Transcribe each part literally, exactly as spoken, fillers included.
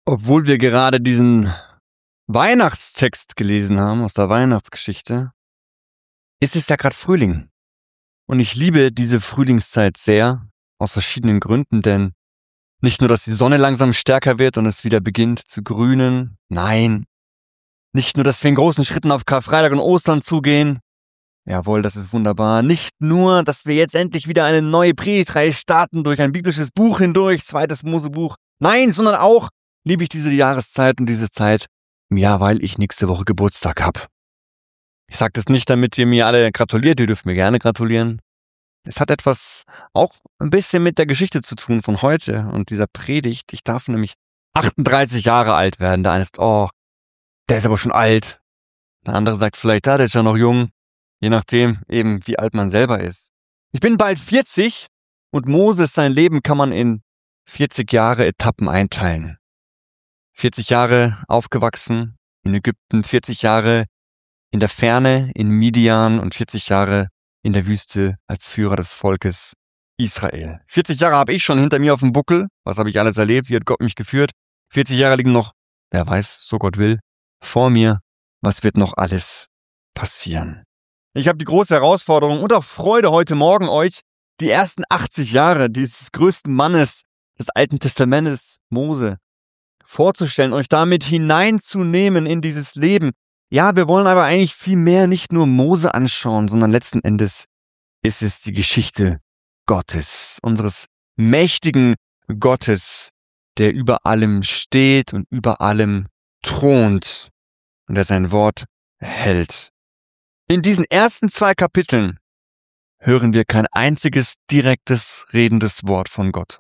Obwohl wir gerade diesen Weihnachtstext gelesen haben aus der Weihnachtsgeschichte, ist es ja gerade Frühling. Und ich liebe diese Frühlingszeit sehr, aus verschiedenen Gründen, denn nicht nur, dass die Sonne langsam stärker wird und es wieder beginnt zu grünen, nein, nicht nur, dass wir in großen Schritten auf Karfreitag und Ostern zugehen, jawohl, das ist wunderbar, nicht nur, dass wir jetzt endlich wieder eine neue Predigtreihe starten durch ein biblisches Buch hindurch, zweites Mosebuch, nein, sondern auch liebe ich diese Jahreszeit und diese Zeit, ja, weil ich nächste Woche Geburtstag habe. Ich sage das nicht, damit ihr mir alle gratuliert, ihr dürft mir gerne gratulieren. Es hat etwas auch ein bisschen mit der Geschichte zu tun von heute und dieser Predigt. Ich darf nämlich achtunddreißig Jahre alt werden. Der eine ist, oh, der ist aber schon alt. Der andere sagt vielleicht, ja, der ist ja noch jung. Je nachdem eben, wie alt man selber ist. Ich bin bald vierzig und Moses, sein Leben kann man in vierzig Jahre Etappen einteilen. vierzig Jahre aufgewachsen in Ägypten, vierzig Jahre in der Ferne in Midian und vierzig Jahre in der Wüste als Führer des Volkes Israel. vierzig Jahre habe ich schon hinter mir auf dem Buckel. Was habe ich alles erlebt? Wie hat Gott mich geführt? vierzig Jahre liegen noch, wer weiß, so Gott will, vor mir. Was wird noch alles passieren? Ich habe die große Herausforderung und auch Freude heute Morgen euch die ersten achtzig Jahre dieses größten Mannes des Alten Testamentes, Mose, vorzustellen, euch damit hineinzunehmen in dieses Leben. Ja, wir wollen aber eigentlich viel mehr nicht nur Mose anschauen, sondern letzten Endes ist es die Geschichte Gottes, unseres mächtigen Gottes, der über allem steht und über allem thront und der sein Wort hält. In diesen ersten zwei Kapiteln hören wir kein einziges direktes, redendes Wort von Gott.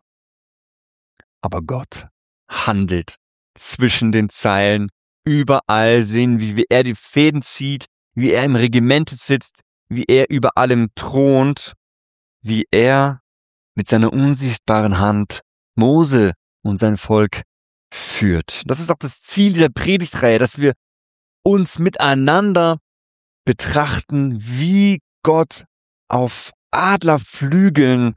Aber Gott handelt zwischen den Zeilen. Überall sehen wir, wie er die Fäden zieht, wie er im Regiment sitzt, wie er über allem thront, wie er mit seiner unsichtbaren Hand Mose und sein Volk führt. Das ist auch das Ziel dieser Predigtreihe, dass wir uns miteinander betrachten, wie Gott auf Adlerflügeln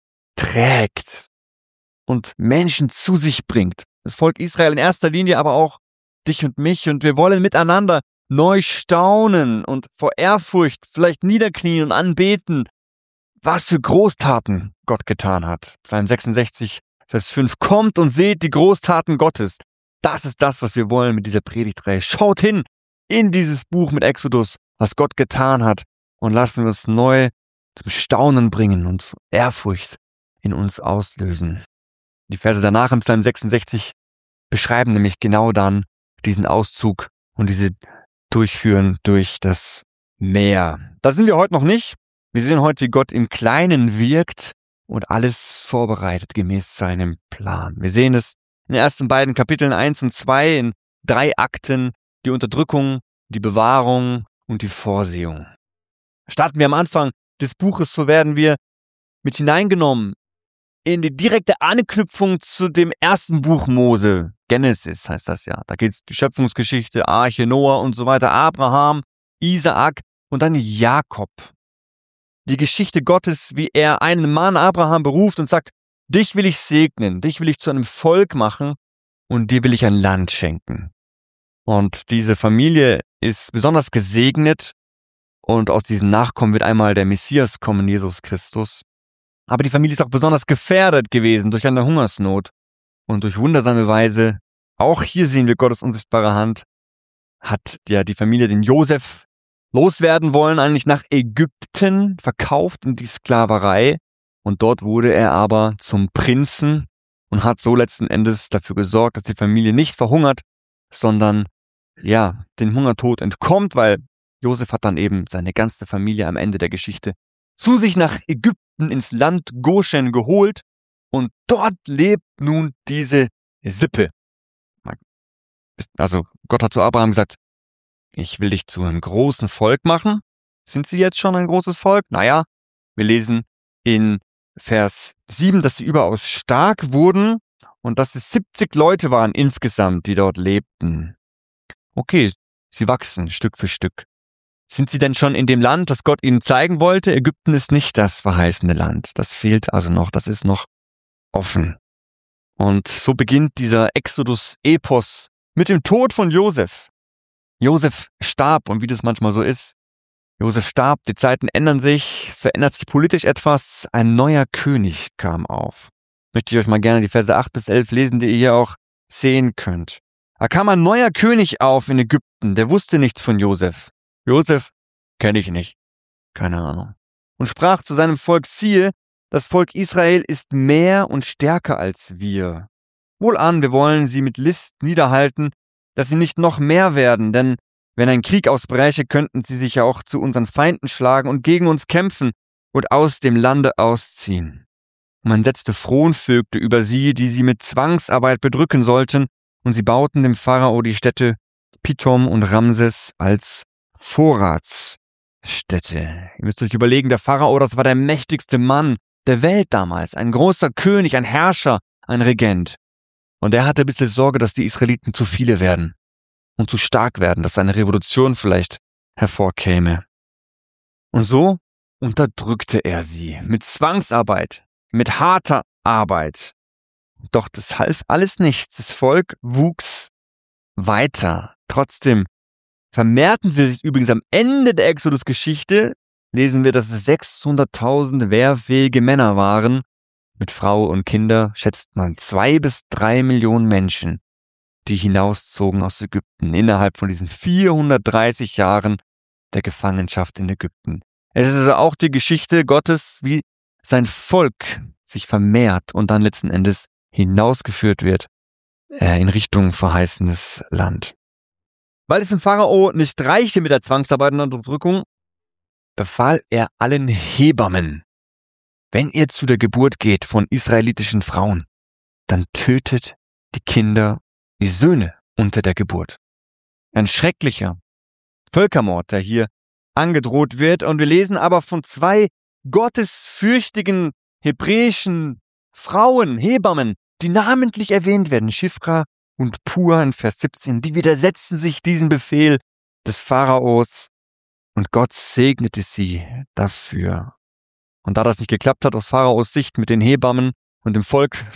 trägt und Menschen zu sich bringt. Das Volk Israel in erster Linie, aber auch dich und mich, und wir wollen miteinander neu staunen und vor Ehrfurcht vielleicht niederknien und anbeten, was für Großtaten Gott getan hat. Psalm sechsundsechzig, Vers fünf. Kommt und seht die Großtaten Gottes. Das ist das, was wir wollen mit dieser Predigtreihe. Schaut hin in dieses Buch mit Exodus, was Gott getan hat, und lassen wir es neu zum Staunen bringen und Ehrfurcht in uns auslösen. Die Verse danach im Psalm sechsundsechzig beschreiben nämlich genau dann diesen Auszug und diese Durchführen durch das Meer. Da sind wir heute noch nicht. Wir sehen heute, wie Gott im Kleinen wirkt und alles vorbereitet gemäß seinem Plan. Wir sehen es in den ersten beiden Kapiteln eins und zwei in drei Akten, die Unterdrückung, die Bewahrung und die Vorsehung. Starten wir am Anfang des Buches, so werden wir mit hineingenommen in die direkte Anknüpfung zu dem ersten Buch Mose. Genesis heißt das ja. Da geht es die Schöpfungsgeschichte, Arche, Noah und so weiter, Abraham, Isaak und dann Jakob. Die Geschichte Gottes, wie er einen Mann, Abraham, beruft und sagt, dich will ich segnen, dich will ich zu einem Volk machen und dir will ich ein Land schenken. Und diese Familie ist besonders gesegnet und aus diesem Nachkommen wird einmal der Messias kommen, Jesus Christus. Aber die Familie ist auch besonders gefährdet gewesen durch eine Hungersnot. Und durch wundersame Weise, auch hier sehen wir Gottes unsichtbare Hand, hat ja die Familie den Josef loswerden wollen, eigentlich nach Ägypten, verkauft in die Sklaverei. Und dort wurde er aber zum Prinzen und hat so letzten Endes dafür gesorgt, dass die Familie nicht verhungert, sondern ja, den Hungertod entkommt, weil Josef hat dann eben seine ganze Familie am Ende der Geschichte zu sich nach Ägypten ins Land Goshen geholt. Und dort lebt nun diese Sippe. Also Gott hat zu Abraham gesagt, ich will dich zu einem großen Volk machen. Sind sie jetzt schon ein großes Volk? Naja, wir lesen in Vers sieben, dass sie überaus stark wurden und dass es siebzig Leute waren insgesamt, die dort lebten. Okay, sie wachsen Stück für Stück. Sind sie denn schon in dem Land, das Gott ihnen zeigen wollte? Ägypten ist nicht das verheißene Land. Das fehlt also noch, das ist noch offen. Und so beginnt dieser Exodus-Epos mit dem Tod von Josef. Josef starb, und wie das manchmal so ist, Josef starb, die Zeiten ändern sich, es verändert sich politisch etwas, ein neuer König kam auf. Möchte ich euch mal gerne die Verse acht bis elf lesen, die ihr hier auch sehen könnt. Da kam ein neuer König auf in Ägypten, der wusste nichts von Josef. Josef kenne ich nicht, keine Ahnung. Und sprach zu seinem Volk: Siehe, das Volk Israel ist mehr und stärker als wir. Wohlan, wir wollen sie mit List niederhalten, dass sie nicht noch mehr werden, denn wenn ein Krieg ausbräche, könnten sie sich ja auch zu unseren Feinden schlagen und gegen uns kämpfen und aus dem Lande ausziehen. Und man setzte Fronvögte über sie, die sie mit Zwangsarbeit bedrücken sollten, und sie bauten dem Pharao die Städte Pithom und Ramses als Vorratsstädte. Ihr müsst euch überlegen, der Pharao, das war der mächtigste Mann der Welt damals, ein großer König, ein Herrscher, ein Regent. Und er hatte ein bisschen Sorge, dass die Israeliten zu viele werden und zu stark werden, dass eine Revolution vielleicht hervorkäme. Und so unterdrückte er sie mit Zwangsarbeit, mit harter Arbeit. Doch das half alles nichts. Das Volk wuchs weiter. Trotzdem vermehrten sie sich übrigens am Ende der Exodus-Geschichte, lesen wir, dass es sechshunderttausend wehrfähige Männer waren. Mit Frau und Kinder schätzt man zwei bis drei Millionen Menschen, die hinauszogen aus Ägypten innerhalb von diesen vierhundertdreißig Jahren der Gefangenschaft in Ägypten. Es ist also auch die Geschichte Gottes, wie sein Volk sich vermehrt und dann letzten Endes hinausgeführt wird äh, in Richtung verheißenes Land. Weil es dem Pharao nicht reichte mit der Zwangsarbeit und Unterdrückung, befahl er allen Hebammen: Wenn ihr zu der Geburt geht von israelitischen Frauen, dann tötet die Kinder, die Söhne unter der Geburt. Ein schrecklicher Völkermord, der hier angedroht wird. Und wir lesen aber von zwei gottesfürchtigen hebräischen Frauen, Hebammen, die namentlich erwähnt werden, Shifra und Pua in Vers siebzehn. Die widersetzten sich diesem Befehl des Pharaos und Gott segnete sie dafür. Und da das nicht geklappt hat aus Pharaos Sicht mit den Hebammen und dem Volk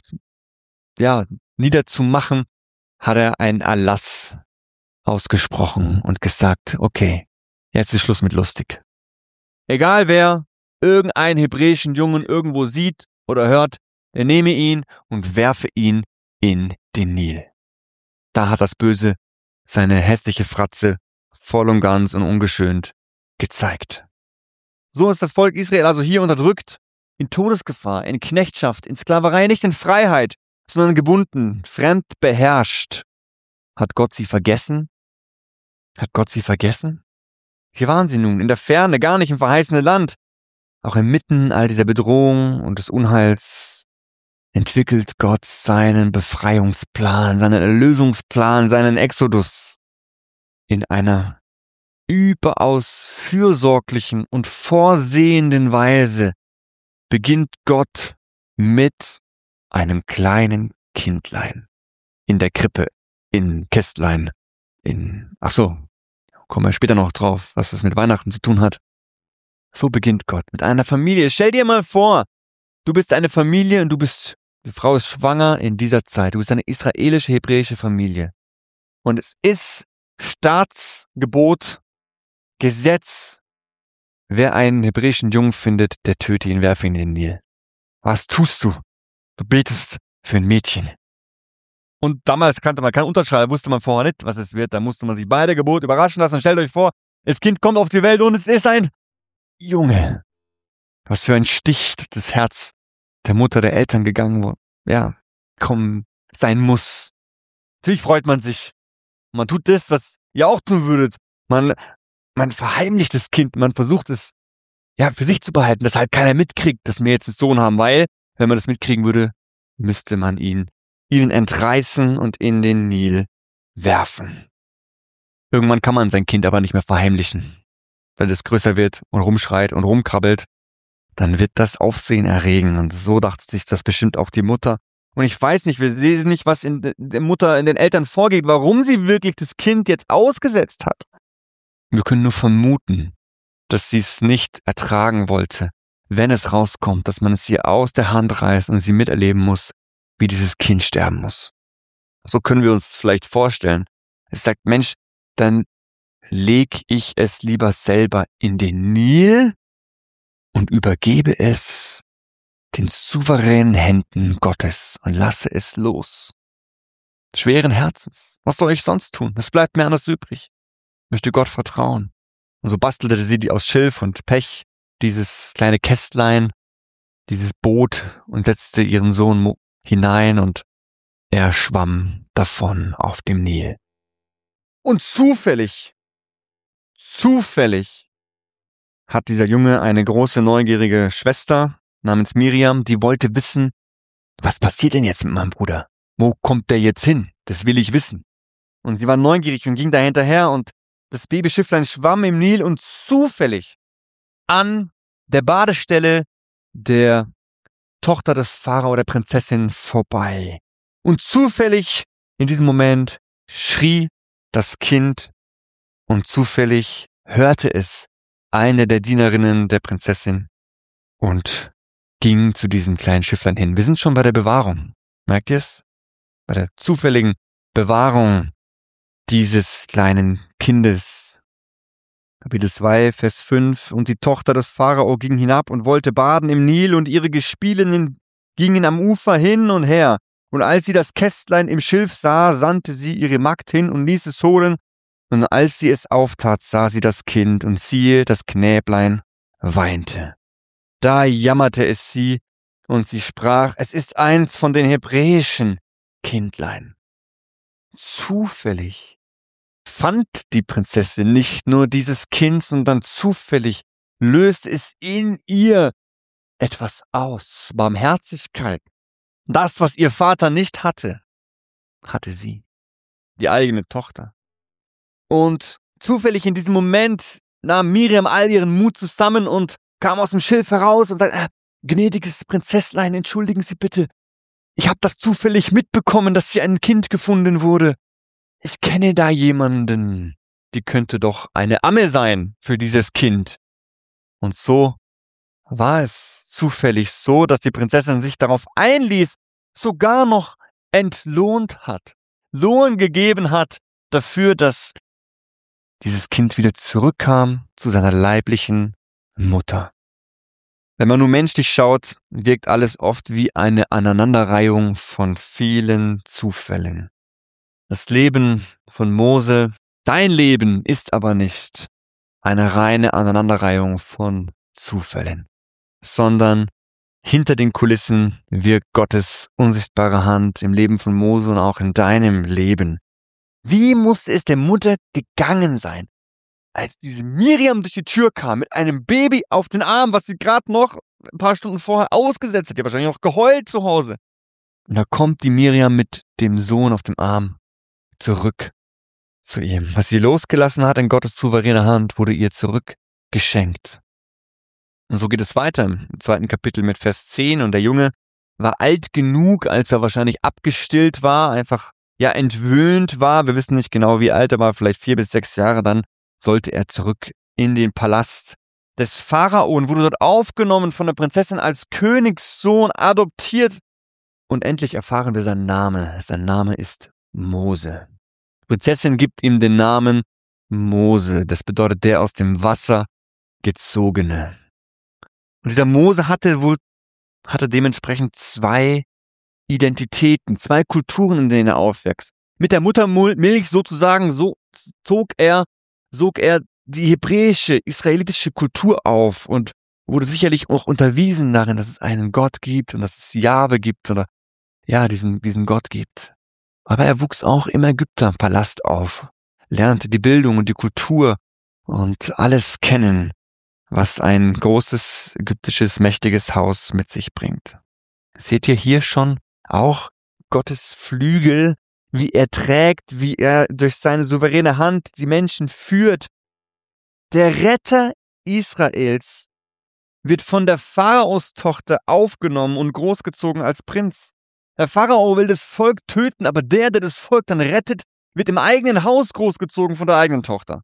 ja, niederzumachen, hat er einen Erlass ausgesprochen und gesagt: Okay, jetzt ist Schluss mit lustig. Egal wer irgendeinen hebräischen Jungen irgendwo sieht oder hört, er nehme ihn und werfe ihn in den Nil. Da hat das Böse seine hässliche Fratze voll und ganz und ungeschönt gezeigt. So ist das Volk Israel also hier unterdrückt, in Todesgefahr, in Knechtschaft, in Sklaverei, nicht in Freiheit, sondern gebunden, fremd beherrscht. Hat Gott sie vergessen? Hat Gott sie vergessen? Hier waren sie nun, in der Ferne, gar nicht im verheißenen Land. Auch inmitten all dieser Bedrohung und des Unheils entwickelt Gott seinen Befreiungsplan, seinen Erlösungsplan, seinen Exodus in einer überaus fürsorglichen und vorsehenden Weise. Beginnt Gott mit einem kleinen Kindlein in der Krippe, in Kästlein, in, ach so, kommen wir später noch drauf, was das mit Weihnachten zu tun hat. So beginnt Gott mit einer Familie. Stell dir mal vor, du bist eine Familie und du bist, die Frau ist schwanger in dieser Zeit. Du bist eine israelische, hebräische Familie. Und es ist Staatsgebot, Gesetz, wer einen hebräischen Jungen findet, der töte ihn, werfe ihn in den Nil. Was tust du? Du betest für ein Mädchen. Und damals kannte man keinen Unterschied, wusste man vorher nicht, was es wird. Da musste man sich bei der Geburt überraschen lassen. Stellt euch vor, das Kind kommt auf die Welt und es ist ein Junge. Was für ein Stich durch das Herz der Mutter, der Eltern gegangen, wo, ja, kommen sein muss. Natürlich freut man sich. Man tut das, was ihr auch tun würdet. Man, man verheimlicht das Kind, man versucht es, ja, für sich zu behalten, dass halt keiner mitkriegt, dass wir jetzt einen Sohn haben, weil, wenn man das mitkriegen würde, müsste man ihn, ihn entreißen und in den Nil werfen. Irgendwann kann man sein Kind aber nicht mehr verheimlichen. Wenn es größer wird und rumschreit und rumkrabbelt, dann wird das Aufsehen erregen. Und so dachte sich das bestimmt auch die Mutter. Und ich weiß nicht, wir sehen nicht, was in der Mutter, in den Eltern vorgeht, warum sie wirklich das Kind jetzt ausgesetzt hat. Wir können nur vermuten, dass sie es nicht ertragen wollte, wenn es rauskommt, dass man es ihr aus der Hand reißt und sie miterleben muss, wie dieses Kind sterben muss. So können wir uns vielleicht vorstellen. Es sagt, Mensch, dann leg ich es lieber selber in den Nil und übergebe es den souveränen Händen Gottes und lasse es los. Schweren Herzens. Was soll ich sonst tun? Was bleibt mir anders übrig? Ich möchte Gott vertrauen. Und so bastelte sie die aus Schilf und Pech dieses kleine Kästlein, dieses Boot und setzte ihren Sohn Mo- hinein und er schwamm davon auf dem Nil. Und zufällig, zufällig hat dieser Junge eine große neugierige Schwester namens Miriam, die wollte wissen, was passiert denn jetzt mit meinem Bruder? Wo kommt der jetzt hin? Das will ich wissen. Und sie war neugierig und ging da hinterher und das Babyschifflein schwamm im Nil und zufällig an der Badestelle der Tochter des Pharao, der Prinzessin, vorbei. Und zufällig in diesem Moment schrie das Kind und zufällig hörte es eine der Dienerinnen der Prinzessin und ging zu diesem kleinen Schifflein hin. Wir sind schon bei der Bewahrung. Merkt ihr es? Bei der zufälligen Bewahrung dieses kleinen Kindes. Kapitel zwei, Vers fünf. Und die Tochter des Pharao ging hinab und wollte baden im Nil und ihre Gespielinnen gingen am Ufer hin und her. Und als sie das Kästlein im Schilf sah, sandte sie ihre Magd hin und ließ es holen. Und als sie es auftat, sah sie das Kind und siehe, das Knäblein weinte. Da jammerte es sie und sie sprach, es ist eins von den hebräischen Kindlein. Zufällig fand die Prinzessin nicht nur dieses Kind, sondern zufällig löste es in ihr etwas aus. Barmherzigkeit. Das, was ihr Vater nicht hatte, hatte sie. Die eigene Tochter. Und zufällig in diesem Moment nahm Miriam all ihren Mut zusammen und kam aus dem Schilf heraus und sagte, äh, gnädiges Prinzesslein, entschuldigen Sie bitte. Ich habe das zufällig mitbekommen, dass hier ein Kind gefunden wurde. Ich kenne da jemanden. Die könnte doch eine Amme sein für dieses Kind. Und so war es zufällig so, dass die Prinzessin sich darauf einließ, sogar noch entlohnt hat, Lohn gegeben hat dafür, dass dieses Kind wieder zurückkam zu seiner leiblichen Mutter. Wenn man nun menschlich schaut, wirkt alles oft wie eine Aneinanderreihung von vielen Zufällen. Das Leben von Mose, dein Leben ist aber nicht eine reine Aneinanderreihung von Zufällen, sondern hinter den Kulissen wirkt Gottes unsichtbare Hand im Leben von Mose und auch in deinem Leben. Wie muss es der Mutter gegangen sein, als diese Miriam durch die Tür kam mit einem Baby auf den Arm, was sie gerade noch ein paar Stunden vorher ausgesetzt hat. Die hat wahrscheinlich auch geheult zu Hause. Und da kommt die Miriam mit dem Sohn auf dem Arm zurück zu ihm. Was sie losgelassen hat in Gottes souveräner Hand, wurde ihr zurückgeschenkt. Und so geht es weiter im zweiten Kapitel mit Vers zehn. Und der Junge war alt genug, als er wahrscheinlich abgestillt war, einfach ja entwöhnt war. Wir wissen nicht genau, wie alt er war, vielleicht vier bis sechs Jahre. Dann sollte er zurück in den Palast des Pharao und wurde dort aufgenommen von der Prinzessin als Königssohn, adoptiert. Und endlich erfahren wir seinen Namen. Sein Name ist Mose. Die Prinzessin gibt ihm den Namen Mose. Das bedeutet der aus dem Wasser gezogene. Und dieser Mose hatte wohl, hatte dementsprechend zwei Identitäten, zwei Kulturen, in denen er aufwächst. Mit der Muttermilch sozusagen, so zog er, sog er die hebräische, israelitische Kultur auf und wurde sicherlich auch unterwiesen darin, dass es einen Gott gibt und dass es Jahwe gibt oder ja, diesen, diesen Gott gibt. Aber er wuchs auch im Ägypterpalast auf, lernte die Bildung und die Kultur und alles kennen, was ein großes ägyptisches, mächtiges Haus mit sich bringt. Seht ihr hier schon auch Gottes Flügel, wie er trägt, wie er durch seine souveräne Hand die Menschen führt. Der Retter Israels wird von der Pharaos-Tochter aufgenommen und großgezogen als Prinz. Der Pharao will das Volk töten, aber der, der das Volk dann rettet, wird im eigenen Haus großgezogen von der eigenen Tochter.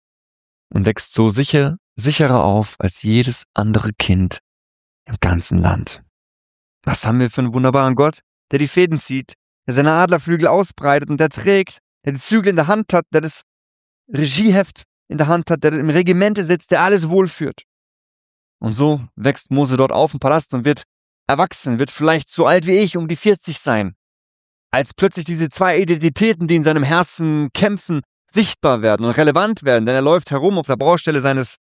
Und wächst so sicher, sicherer auf als jedes andere Kind im ganzen Land. Was haben wir für einen wunderbaren Gott? der die Fäden zieht, der seine Adlerflügel ausbreitet und der trägt, der die Zügel in der Hand hat, der das Regieheft in der Hand hat, der im Regimente sitzt, der alles wohlführt. Und so wächst Mose dort auf im Palast und wird erwachsen, wird vielleicht so alt wie ich, um die vierzig sein. Als plötzlich diese zwei Identitäten, die in seinem Herzen kämpfen, sichtbar werden und relevant werden, denn er läuft herum auf der Baustelle seines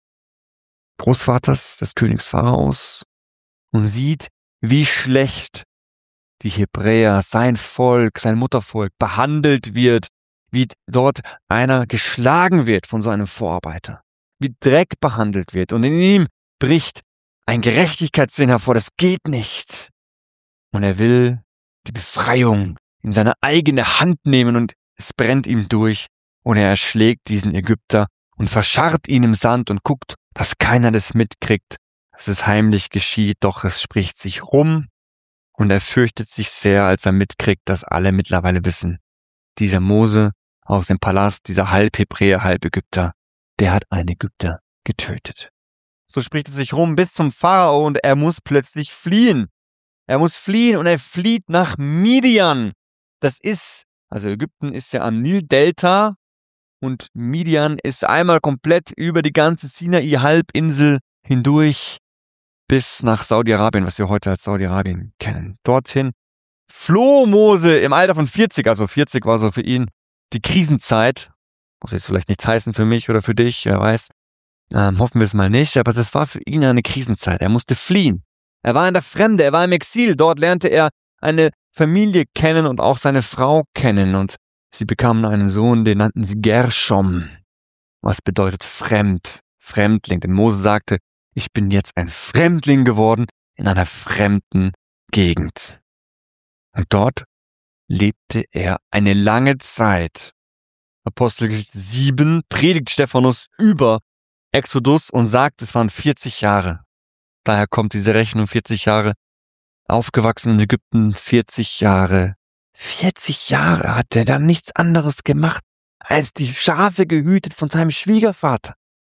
Großvaters, des Königs Pharaos, und sieht, wie schlecht die Hebräer, sein Volk, sein Muttervolk behandelt wird, wie dort einer geschlagen wird von so einem Vorarbeiter, wie Dreck behandelt wird, und in ihm bricht ein Gerechtigkeitssinn hervor, das geht nicht. Und er will die Befreiung in seine eigene Hand nehmen und es brennt ihm durch und er erschlägt diesen Ägypter und verscharrt ihn im Sand und guckt, dass keiner das mitkriegt, dass es heimlich geschieht, doch es spricht sich rum und er fürchtet sich sehr, als er mitkriegt, dass alle mittlerweile wissen, dieser Mose aus dem Palast, dieser Halbhebräer, Halbägypter, der hat einen Ägypter getötet. So spricht es sich rum bis zum Pharao und er muss plötzlich fliehen. Er muss fliehen und er flieht nach Midian. Das ist, also Ägypten ist ja am Nildelta und Midian ist einmal komplett über die ganze Sinai-Halbinsel hindurch bis nach Saudi-Arabien, was wir heute als Saudi-Arabien kennen. Dorthin floh Mose im Alter von vierzig, also vierzig war so für ihn die Krisenzeit. Muss jetzt vielleicht nichts heißen für mich oder für dich, wer weiß. Ähm, hoffen wir es mal nicht, aber das war für ihn eine Krisenzeit. Er musste fliehen. Er war in der Fremde, er war im Exil. Dort lernte er eine Familie kennen und auch seine Frau kennen. Und sie bekamen einen Sohn, den nannten sie Gershom. Was bedeutet fremd, Fremdling. Denn Mose sagte, ich bin jetzt ein Fremdling geworden in einer fremden Gegend. Und dort lebte er eine lange Zeit. Apostelgeschichte sieben predigt Stephanus über Exodus und sagt, es waren vierzig Jahre. Daher kommt diese Rechnung, vierzig Jahre. Aufgewachsen in Ägypten, vierzig Jahre. vierzig Jahre hat er dann nichts anderes gemacht, als die Schafe gehütet von seinem Schwiegervater.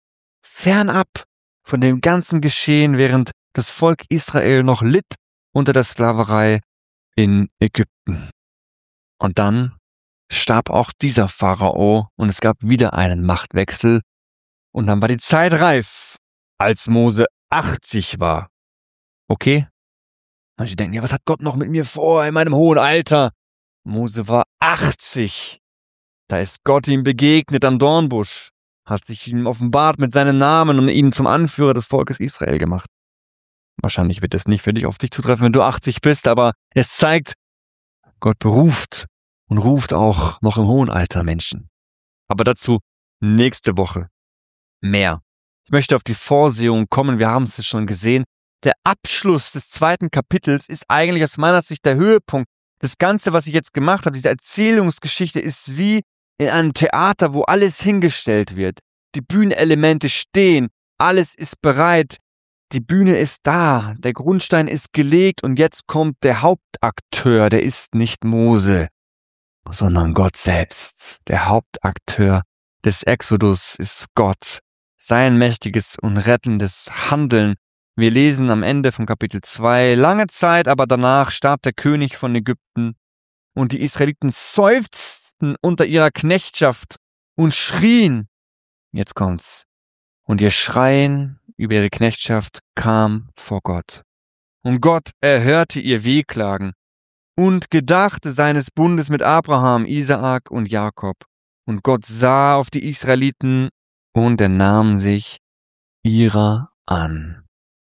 Fernab von dem ganzen Geschehen, während das Volk Israel noch litt unter der Sklaverei in Ägypten. Und dann starb auch dieser Pharao und es gab wieder einen Machtwechsel. Und dann war die Zeit reif, als Mose achtzig war. Okay? Manche denken, ja, was hat Gott noch mit mir vor in meinem hohen Alter? Mose war achtzig. Da ist Gott ihm begegnet am Dornbusch, hat sich ihm offenbart mit seinem Namen und ihn zum Anführer des Volkes Israel gemacht. Wahrscheinlich wird es nicht für dich auf dich zutreffen, wenn du achtzig bist, aber es zeigt, Gott beruft und ruft auch noch im hohen Alter Menschen. Aber dazu nächste Woche mehr. Ich möchte auf die Vorsehung kommen, wir haben es schon gesehen. Der Abschluss des zweiten Kapitels ist eigentlich aus meiner Sicht der Höhepunkt. Das Ganze, was ich jetzt gemacht habe, diese Erzählungsgeschichte ist wie in einem Theater, wo alles hingestellt wird. Die Bühnenelemente stehen, alles ist bereit, die Bühne ist da, der Grundstein ist gelegt und jetzt kommt der Hauptakteur, der ist nicht Mose, sondern Gott selbst. Der Hauptakteur des Exodus ist Gott. Sein mächtiges und rettendes Handeln. Wir lesen am Ende von Kapitel zwei, lange Zeit, aber danach starb der König von Ägypten und die Israeliten seufzten unter ihrer Knechtschaft und schrien. Jetzt kommt's. Und ihr Schreien über ihre Knechtschaft kam vor Gott. Und Gott erhörte ihr Wehklagen und gedachte seines Bundes mit Abraham, Isaak und Jakob. Und Gott sah auf die Israeliten und er nahm sich ihrer an.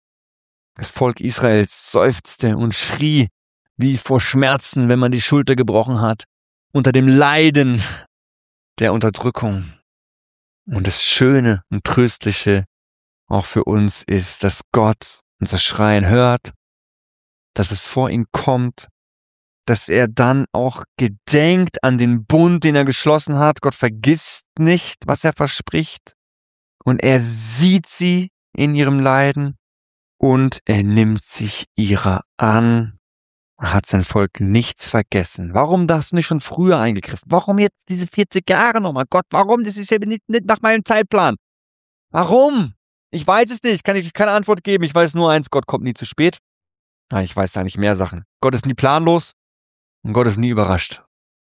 Das Volk Israels seufzte und schrie, wie vor Schmerzen, wenn man die Schulter gebrochen hat, unter dem Leiden der Unterdrückung. Und das Schöne und Tröstliche auch für uns ist, dass Gott unser Schreien hört, dass es vor ihn kommt, dass er dann auch gedenkt an den Bund, den er geschlossen hat. Gott vergisst nicht, was er verspricht. Und er sieht sie in ihrem Leiden und er nimmt sich ihrer an. Er hat sein Volk nicht vergessen. Warum hast du nicht schon früher eingegriffen? Warum jetzt diese vierzig Jahre nochmal? Gott, warum? Das ist ja nicht, nicht nach meinem Zeitplan. Warum? Ich weiß es nicht. Kann ich keine Antwort geben. Ich weiß nur eins, Gott kommt nie zu spät. Nein, ich weiß eigentlich mehr Sachen. Gott ist nie planlos. Und Gott ist nie überrascht.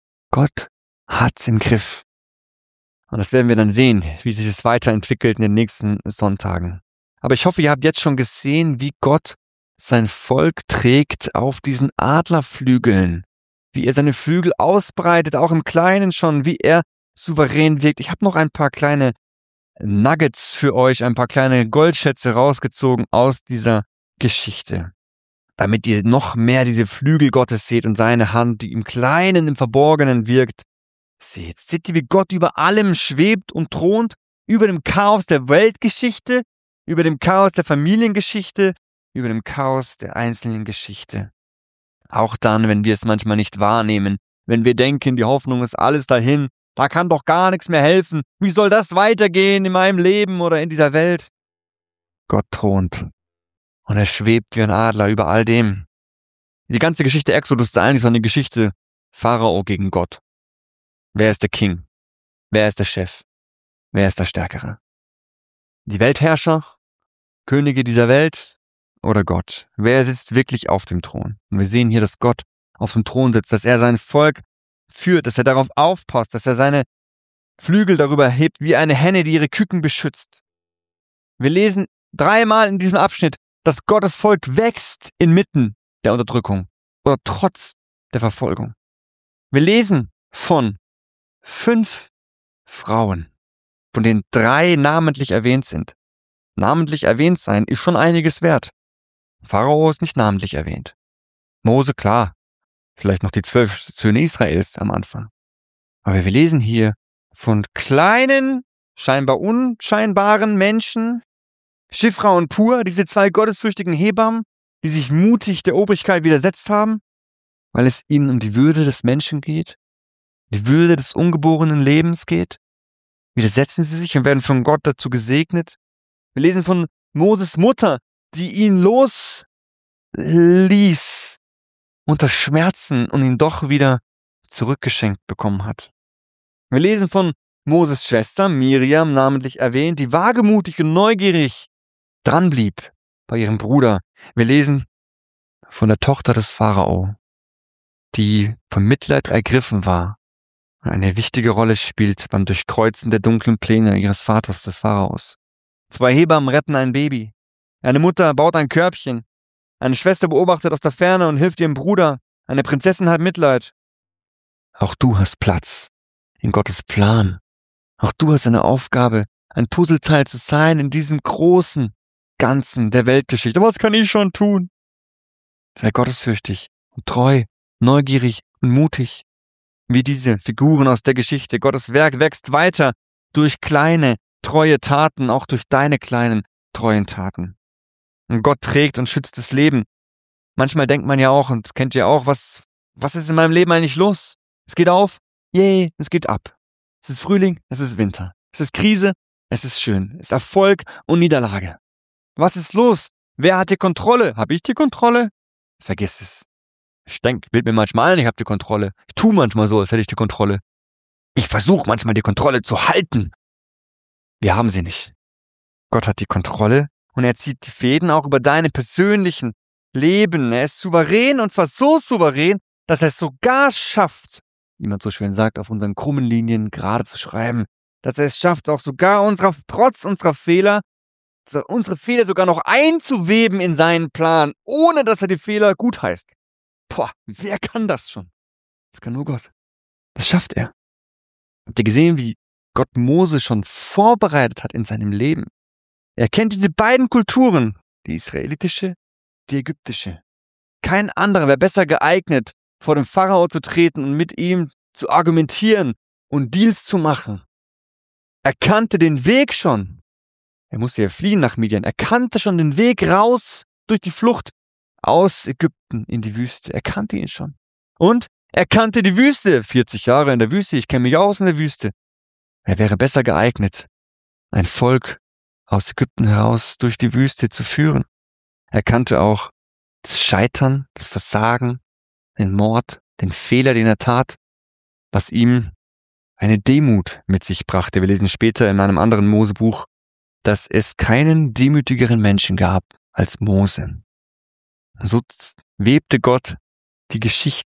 Gott hat's im Griff. Und das werden wir dann sehen, wie sich es weiterentwickelt in den nächsten Sonntagen. Aber ich hoffe, ihr habt jetzt schon gesehen, wie Gott sein Volk trägt auf diesen Adlerflügeln. Wie er seine Flügel ausbreitet, auch im Kleinen schon, wie er souverän wirkt. Ich habe noch ein paar kleine Nuggets für euch, ein paar kleine Goldschätze rausgezogen aus dieser Geschichte. Damit ihr noch mehr diese Flügel Gottes seht und seine Hand, die im Kleinen, im Verborgenen wirkt, seht. Seht ihr, wie Gott über allem schwebt und thront, über dem Chaos der Weltgeschichte, über dem Chaos der Familiengeschichte, über dem Chaos der einzelnen Geschichte. Auch dann, wenn wir es manchmal nicht wahrnehmen, wenn wir denken, die Hoffnung ist alles dahin, da kann doch gar nichts mehr helfen. Wie soll das weitergehen in meinem Leben oder in dieser Welt? Gott thront. Und er schwebt wie ein Adler über all dem. Die ganze Geschichte Exodus ist eigentlich so eine Geschichte Pharao gegen Gott. Wer ist der King? Wer ist der Chef? Wer ist der Stärkere? Die Weltherrscher? Könige dieser Welt? Oder Gott? Wer sitzt wirklich auf dem Thron? Und wir sehen hier, dass Gott auf dem Thron sitzt, dass er sein Volk führt, dass er darauf aufpasst, dass er seine Flügel darüber hebt, wie eine Henne, die ihre Küken beschützt. Wir lesen dreimal in diesem Abschnitt, dass Gottes Volk wächst inmitten der Unterdrückung oder trotz der Verfolgung. Wir lesen von fünf Frauen, von denen drei namentlich erwähnt sind. Namentlich erwähnt sein ist schon einiges wert. Pharao ist nicht namentlich erwähnt. Mose, klar. Vielleicht noch die zwölf Söhne Israels am Anfang. Aber wir lesen hier von kleinen, scheinbar unscheinbaren Menschen, Shifra und Pur, diese zwei gottesfürchtigen Hebammen, die sich mutig der Obrigkeit widersetzt haben, weil es ihnen um die Würde des Menschen geht, die Würde des ungeborenen Lebens geht. Widersetzen sie sich und werden von Gott dazu gesegnet. Wir lesen von Moses Mutter, die ihn losließ unter Schmerzen und ihn doch wieder zurückgeschenkt bekommen hat. Wir lesen von Moses Schwester, Miriam namentlich erwähnt, die wagemutig und neugierig dranblieb bei ihrem Bruder. Wir lesen von der Tochter des Pharao, die vom Mitleid ergriffen war und eine wichtige Rolle spielt beim Durchkreuzen der dunklen Pläne ihres Vaters, des Pharaos. Zwei Hebammen retten ein Baby. Eine Mutter baut ein Körbchen. Eine Schwester beobachtet aus der Ferne und hilft ihrem Bruder. Eine Prinzessin hat Mitleid. Auch du hast Platz in Gottes Plan. Auch du hast eine Aufgabe, ein Puzzleteil zu sein in diesem großen Ganzen der Weltgeschichte. Was kann ich schon tun? Sei gottesfürchtig und treu, neugierig und mutig. Wie diese Figuren aus der Geschichte. Gottes Werk wächst weiter durch kleine, treue Taten, auch durch deine kleinen, treuen Taten. Und Gott trägt und schützt das Leben. Manchmal denkt man ja auch, und kennt ihr auch, was, was ist in meinem Leben eigentlich los? Es geht auf, yay, es geht ab. Es ist Frühling, es ist Winter. Es ist Krise, es ist schön. Es ist Erfolg und Niederlage. Was ist los? Wer hat die Kontrolle? Habe ich die Kontrolle? Vergiss es. Ich denke, bild mir manchmal ein, ich habe die Kontrolle. Ich tue manchmal so, als hätte ich die Kontrolle. Ich versuche manchmal die Kontrolle zu halten. Wir haben sie nicht. Gott hat die Kontrolle. Und er zieht die Fäden auch über deine persönlichen Leben. Er ist souverän und zwar so souverän, dass er es sogar schafft, wie man so schön sagt, auf unseren krummen Linien gerade zu schreiben, dass er es schafft, auch sogar unserer, trotz unserer Fehler, unsere Fehler sogar noch einzuweben in seinen Plan, ohne dass er die Fehler gutheißt. Boah, wer kann das schon? Das kann nur Gott. Das schafft er. Habt ihr gesehen, wie Gott Mose schon vorbereitet hat in seinem Leben? Er kennt diese beiden Kulturen, die israelitische, die ägyptische. Kein anderer wäre besser geeignet, vor dem Pharao zu treten und mit ihm zu argumentieren und Deals zu machen. Er kannte den Weg schon. Er musste ja fliehen nach Midian. Er kannte schon den Weg raus durch die Flucht aus Ägypten in die Wüste. Er kannte ihn schon. Und er kannte die Wüste. vierzig Jahre in der Wüste. Ich kenne mich aus in der Wüste. Er wäre besser geeignet, ein Volk aus Ägypten heraus durch die Wüste zu führen. Er kannte auch das Scheitern, das Versagen, den Mord, den Fehler, den er tat, was ihm eine Demut mit sich brachte. Wir lesen später in einem anderen Mosebuch, dass es keinen demütigeren Menschen gab als Mose. So webte Gott die Geschichte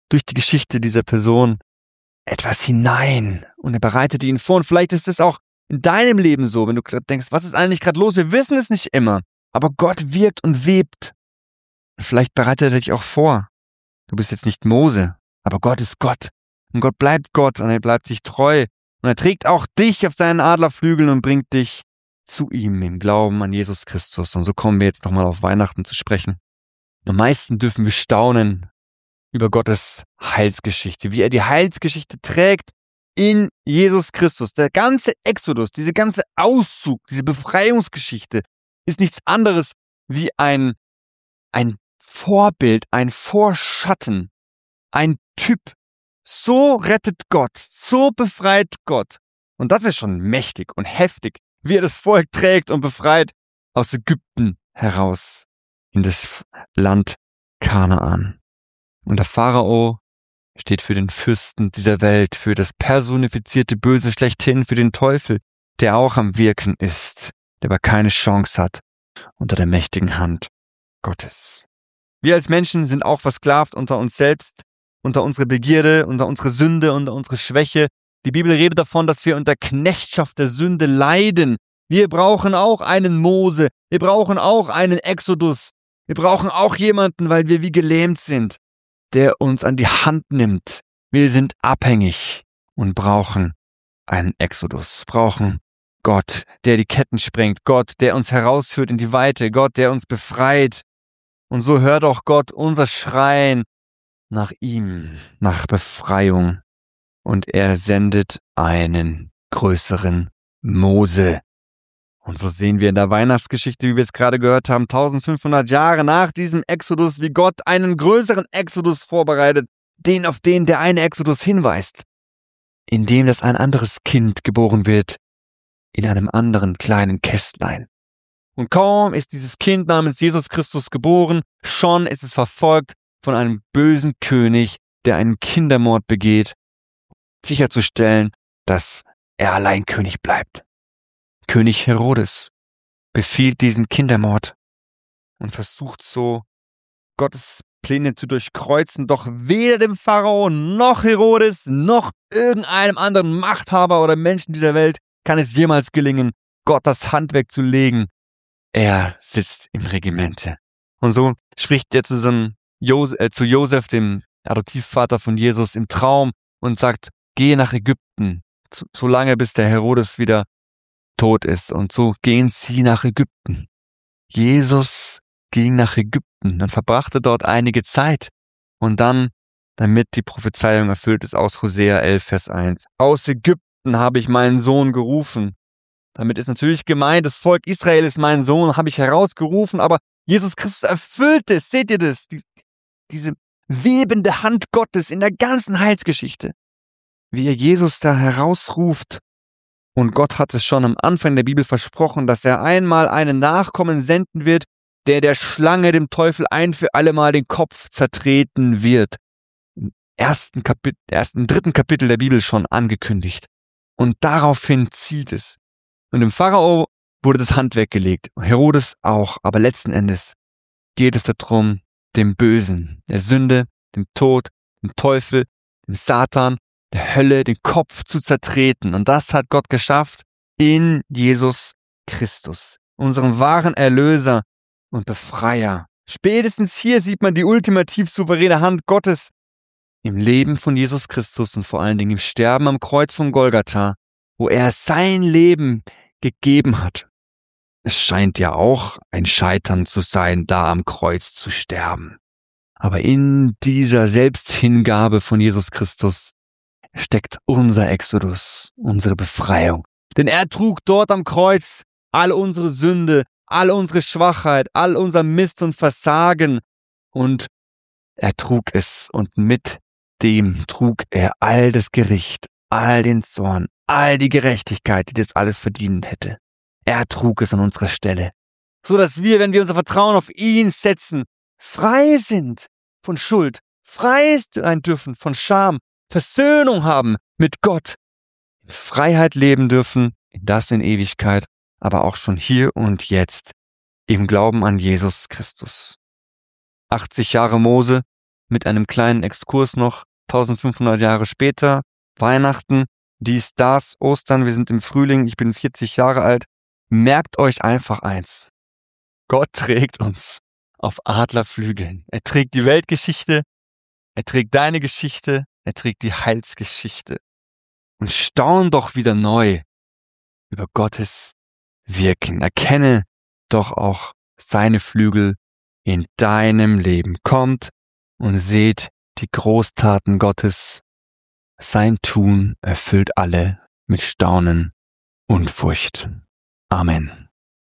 durch die Geschichte dieser Person etwas hinein und er bereitet ihn vor. Und vielleicht ist es auch in deinem Leben so, wenn du denkst, was ist eigentlich gerade los? Wir wissen es nicht immer, aber Gott wirkt und webt. Und vielleicht bereitet er dich auch vor. Du bist jetzt nicht Mose, aber Gott ist Gott. Und Gott bleibt Gott und er bleibt sich treu. Und er trägt auch dich auf seinen Adlerflügeln und bringt dich zu ihm im Glauben an Jesus Christus. Und so kommen wir jetzt nochmal auf Weihnachten zu sprechen. Am meisten dürfen wir staunen über Gottes Heilsgeschichte, wie er die Heilsgeschichte trägt in Jesus Christus. Der ganze Exodus, diese ganze Auszug, diese Befreiungsgeschichte ist nichts anderes wie ein, ein Vorbild, ein Vorschatten, ein Typ. So rettet Gott, so befreit Gott. Und das ist schon mächtig und heftig, wie er das Volk trägt und befreit aus Ägypten heraus in das Land Kanaan. Und der Pharao steht für den Fürsten dieser Welt, für das personifizierte Böse schlechthin, für den Teufel, der auch am Wirken ist, der aber keine Chance hat unter der mächtigen Hand Gottes. Wir als Menschen sind auch versklavt unter uns selbst, unter unsere Begierde, unter unsere Sünde, unter unsere Schwäche. Die Bibel redet davon, dass wir unter Knechtschaft der Sünde leiden. Wir brauchen auch einen Mose, wir brauchen auch einen Exodus, wir brauchen auch jemanden, weil wir wie gelähmt sind, der uns an die Hand nimmt. Wir sind abhängig und brauchen einen Exodus, brauchen Gott, der die Ketten sprengt, Gott, der uns herausführt in die Weite, Gott, der uns befreit. Und so hört auch Gott unser Schreien nach ihm, nach Befreiung. Und er sendet einen größeren Mose. Und so sehen wir in der Weihnachtsgeschichte, wie wir es gerade gehört haben, eintausendfünfhundert Jahre nach diesem Exodus, wie Gott einen größeren Exodus vorbereitet, den auf den der eine Exodus hinweist, indem das ein anderes Kind geboren wird, in einem anderen kleinen Kästlein. Und kaum ist dieses Kind namens Jesus Christus geboren, schon ist es verfolgt von einem bösen König, der einen Kindermord begeht, sicherzustellen, dass er allein König bleibt. König Herodes befiehlt diesen Kindermord und versucht so, Gottes Pläne zu durchkreuzen, doch weder dem Pharao noch Herodes noch irgendeinem anderen Machthaber oder Menschen dieser Welt kann es jemals gelingen, Gott das Handwerk zu legen. Er sitzt im Regimente. Und so spricht er zu, so Josef, äh, zu Josef, dem Adoptivvater von Jesus, im Traum und sagt, geh nach Ägypten, so lange bis der Herodes wieder tot ist. Und so gehen sie nach Ägypten. Jesus ging nach Ägypten und verbrachte dort einige Zeit. Und dann, damit die Prophezeiung erfüllt ist aus Hosea elf, Vers eins. Aus Ägypten habe ich meinen Sohn gerufen. Damit ist natürlich gemeint, das Volk Israel ist mein Sohn, habe ich herausgerufen, aber Jesus Christus erfüllt es. Seht ihr das? Die, diese webende Hand Gottes in der ganzen Heilsgeschichte. Wie er Jesus da herausruft. Und Gott hat es schon am Anfang der Bibel versprochen, dass er einmal einen Nachkommen senden wird, der der Schlange, dem Teufel, ein für allemal den Kopf zertreten wird. Im ersten Kapitel, ersten, dritten Kapitel der Bibel schon angekündigt. Und daraufhin zielt es. Und dem Pharao wurde das Handwerk gelegt, Herodes auch, aber letzten Endes geht es darum, dem Bösen, der Sünde, dem Tod, dem Teufel, dem Satan, der Hölle den Kopf zu zertreten. Und das hat Gott geschafft in Jesus Christus, unserem wahren Erlöser und Befreier. Spätestens hier sieht man die ultimativ souveräne Hand Gottes im Leben von Jesus Christus und vor allen Dingen im Sterben am Kreuz von Golgatha, wo er sein Leben gegeben hat. Es scheint ja auch ein Scheitern zu sein, da am Kreuz zu sterben. Aber in dieser Selbsthingabe von Jesus Christus steckt unser Exodus, unsere Befreiung. Denn er trug dort am Kreuz all unsere Sünde, all unsere Schwachheit, all unser Mist und Versagen. Und er trug es und mit dem trug er all das Gericht, all den Zorn, all die Gerechtigkeit, die das alles verdient hätte. Er trug es an unserer Stelle, so dass wir, wenn wir unser Vertrauen auf ihn setzen, frei sind von Schuld, frei sein dürfen von Scham, Versöhnung haben mit Gott, in Freiheit leben dürfen, das in Ewigkeit, aber auch schon hier und jetzt im Glauben an Jesus Christus. achtzig Jahre Mose, mit einem kleinen Exkurs noch eintausendfünfhundert Jahre später, Weihnachten, dies, das, Ostern, wir sind im Frühling, ich bin vierzig Jahre alt. Merkt euch einfach eins. Gott trägt uns auf Adlerflügeln. Er trägt die Weltgeschichte, er trägt deine Geschichte, er trägt die Heilsgeschichte. Und staun doch wieder neu über Gottes Wirken. Erkenne doch auch seine Flügel in deinem Leben. Kommt und seht die Großtaten Gottes. Sein Tun erfüllt alle mit Staunen und Furcht. Amen.